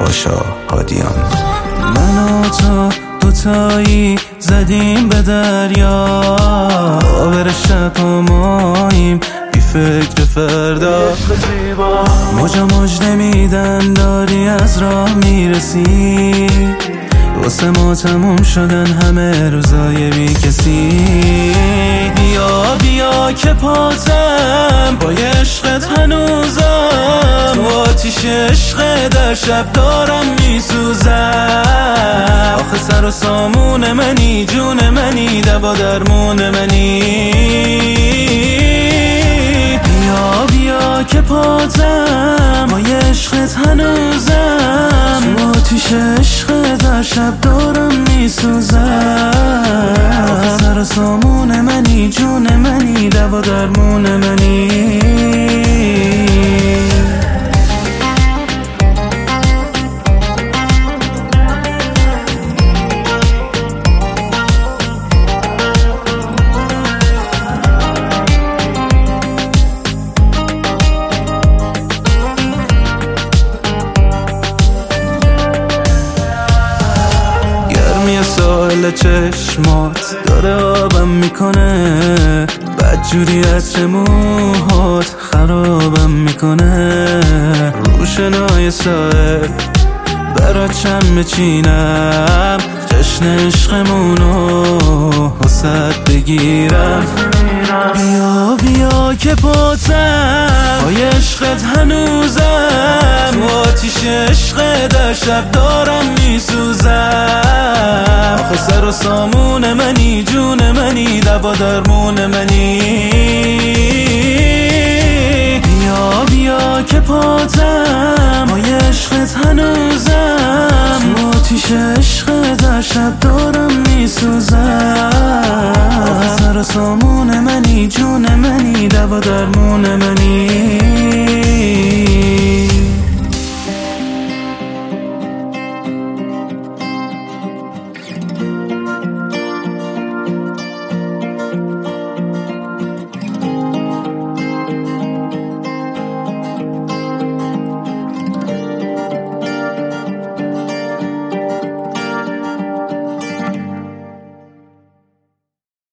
پاشا هادیان. من و تو دوتایی زدیم به دریا، آبر شب و ماییم بی فکر فردا. موجا موج نمیدن داری از راه میرسی، واسه ما تموم شدن همه روزای بی کسی. بیا بیا که پاتم با عشقت هنوزم، تو آتیش عشق در شب دارم میسوزم. آخه سر و سامون منی، جون منی، دوا درمون منی. بیا بیا که پاتم با عشقت هنوزم، تو آتیش عشق در شب دارم میسوزم. آخه سر و سامون منی، جون منی، دوا درمون منی. ساحل چشمات داره آبم میکنه، بدجوری عطر موهات خرابم میکنه. روشنای ساحل برات چم بچینم، جشن عشقمونو واسه بگیرم. بیا بیا که پاتم با عشقت هنوزم، تو آتیش عشق در شب دارم میسوزم. آخه سر و سامون منی، جون منی، دوا درمون منی. بیا بیا که پاتم با عشقت هنوزم، تو آتیش عشق در شب دارم میسوزم. آخه سر و سامون منی، جون منی، دوا درمون منی.